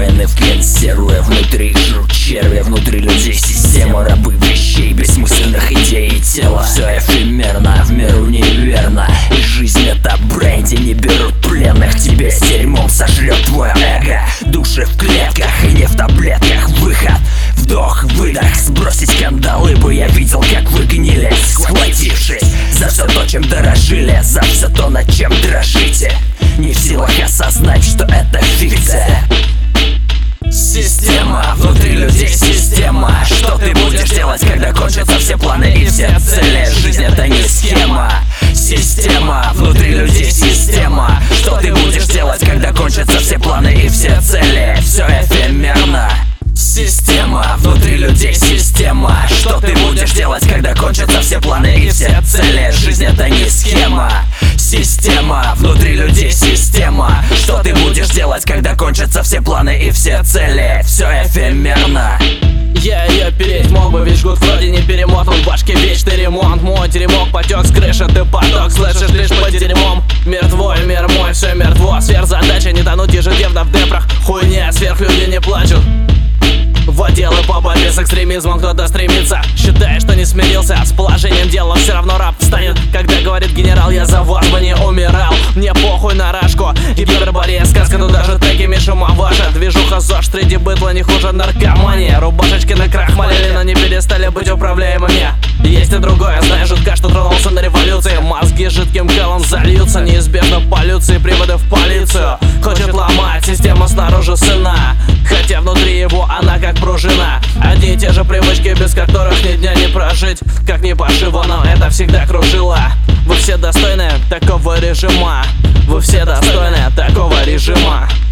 Воины в консервы, внутри их жрут черви. Внутри людей система, рабы вещей, бессмысленных идей и тела. Все эфемерно, в миру неверно. И жизнь это бренди, не берут пленных. Тебе с дерьмом сожрет твое эго. Души в клетках и не в таблетках. Выход, вдох, выдох. Сбросить кандалы бы я видел, как вы гнили, схватившись за все то, чем дорожили, за все то, над чем дрожите. Не в силах осознать, что это фикция. Система, внутри людей система. Что ты будешь делать, когда кончатся все планы и все цели? Жизнь это не схема. Система, внутри людей система. Что ты будешь делать, когда кончатся все планы и все цели? Все эфемерно. Система, внутри людей система. Что ты будешь делать, когда кончатся все планы и все цели? Жизнь это не схема. Система, внутри людей система. Что ты будешь делать, когда кончатся все планы и все цели? Все эфемерно. Я ее переть мог бы, ведь жгут вроде не перемотан. В башке вечный ремонт, мой теремок потек с крыши. Ты поток слышишь лишь под дерьмом. Мир твой, мир мой, все мертво. Сверхзадача не тонуть ежедневно в депрах. Хуйня, сверхлюди не плачут. В отделы по борьбе с экстремизмом кто-то стремится, считая, что не смирился с положением дела. Все равно раб встанет, когда говорит генерал: я за вас бы не умирал. Мне похуй на рашку, гиперборея сказка, но даже такими шума ваша. Движуха ЗОЖ, среди быдла не хуже наркомания. Рубашечки на крахмалили, но не перестали быть управляемыми. Есть и другое, знаю жутка, что тронулся на революции. Мозги жидким калом зальются, неизбежно полюции, приводы в полицию. Хочет ломать систему снаружи сына, хотя внутри его она как пружина. Одни и те же привычки, без которых ни дня не прожить. Как ни пошиво, но это всегда кружило. Вы все достойны такого режима. Вы все достойны такого режима.